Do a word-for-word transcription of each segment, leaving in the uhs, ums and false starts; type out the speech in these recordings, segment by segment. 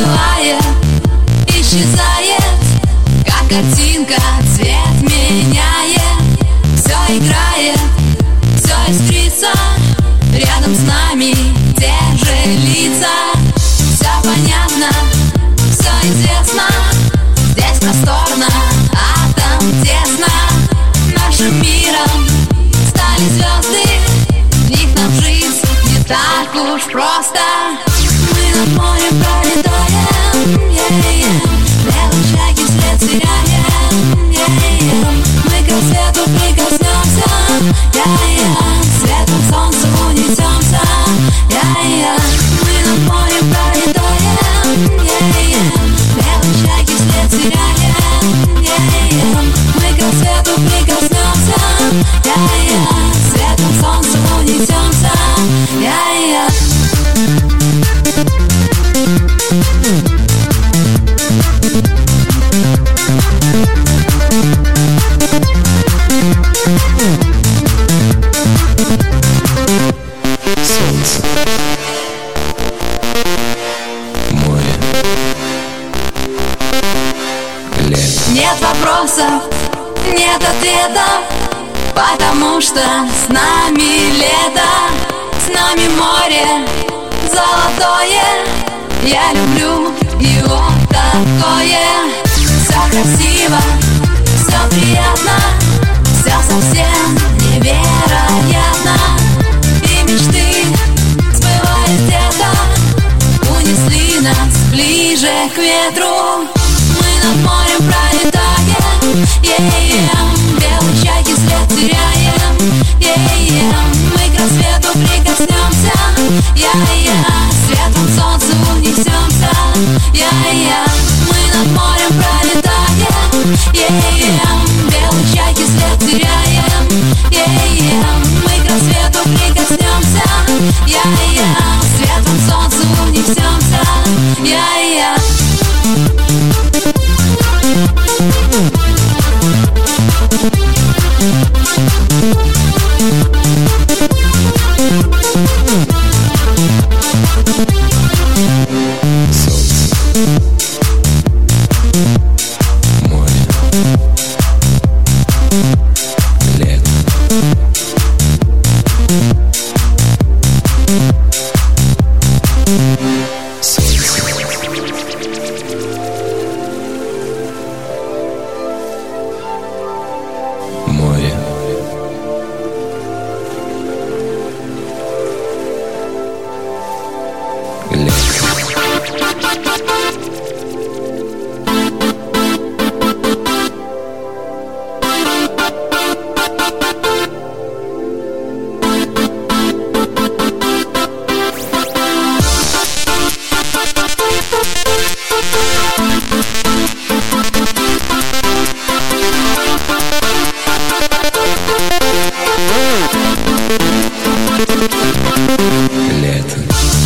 бывает, исчезает, как картинка, цвет меняет. Все играет, все искрится, рядом с нами те же лица. Все понятно, все известно, здесь просторно, а там тесно. Нашим миром стали звезды, в них нам жить не так уж просто. Мы над морем пролетаем, yeah-yeah. Белые шаги вслед теряем, yeah-yeah. Мы к рассвету прикоснемся, yeah-yeah. Светом солнца унесемся, yeah-yeah. Мы над морем пролетаем, yeah-yeah. Белые шаги вслед теряем, yeah-yeah. Мы к рассвету прикоснемся, yeah-yeah. Светом солнца унесемся, yeah-yeah. Солнце, море, лето. Нет вопросов, нет ответов, потому что с нами лето, с нами море золотое. Я люблю его такое. Все красиво, все приятно, все совсем невероятно. И мечты сбывают где-то, унесли нас ближе к ветру. Мы над морем пролетаем, yeah-yeah. Белые чайки след теряем, yeah-yeah. Мы к рассвету прикоснемся, yeah-yeah. Светом солнца унесемся, yeah-yeah. Мы над морем пролетаем, yeah-yeah. Белые чайки след теряем, yeah-yeah. Мы к рассвету прикоснемся, yeah-yeah. Светом солнца унесемся, yeah-yeah. Солнце, море, лето. Солнце, море, лето. Лето.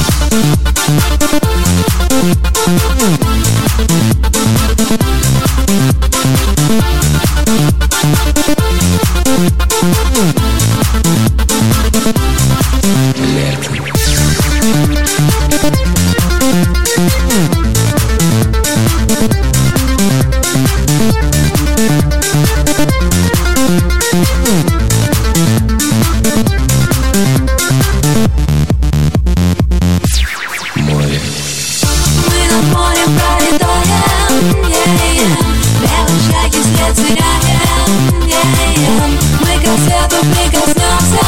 Море. Мы над морем пролетаем, yeah-yeah. Белые шаги вслед теряем, yeah-yeah. Мы к рассвету прикоснемся,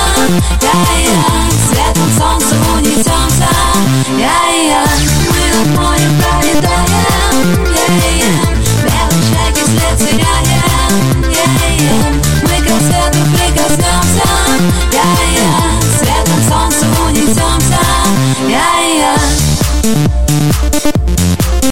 yeah-yeah. Светом солнца унесемся, yeah-yeah. Мы над морем